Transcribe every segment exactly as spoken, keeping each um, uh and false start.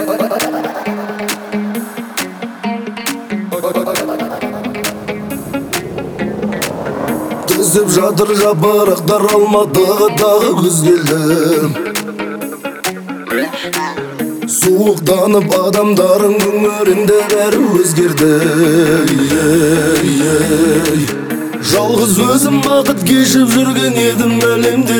Түзіп жатыр жапырақтар алматыға дағы күз келді. Суықтанып адамдардың өмірінде бәрі өзгерді. Жалғыз өзім бақыт кешіп жүрген едім әлемде.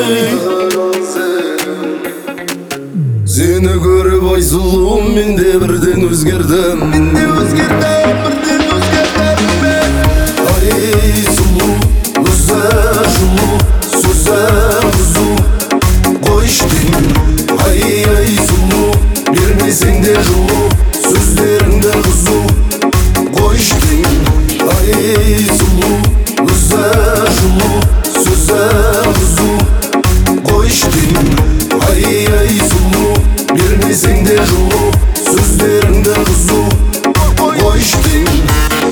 Сені көріп ай сұлуым мен де бірден өзгердім. Мен де өзгердім, бірден өзгердім мен. Ай сұлу, өзі жылу, сөзі қызу, қой іштейін. Ай ай сұлу, бермесең де жылу, сөздеріңді қызу, қой іштейін. Ай сұлу, өзі жылу, сөзі қызу, қой іштейін. Ай ай сұлу, бермесең де жылу, сөздеріңді қызу, қой іштейін.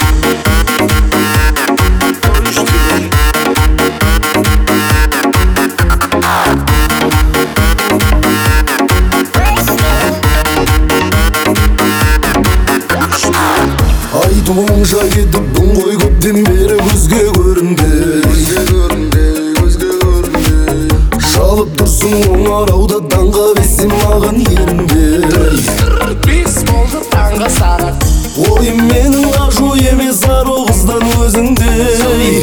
Айтуыңша кетіппін ғой көптен бері көзге көрінбей. Шалып тұрсың оңарауда таңға бесем маған ерінбей. Бес болды таңға сағат. Ойым менің ашу емес ару қыздан өзіңдей.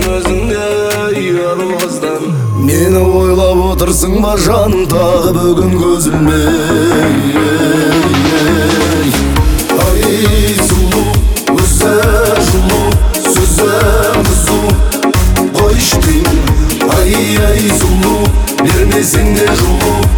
Мені ойлап отырсың ба жаным тағы бүгін көзілмей. Ай сұлу, өзі жылу, сөзі қызу, қой іштейін. Ай ай сұлу, бермесең де жылу,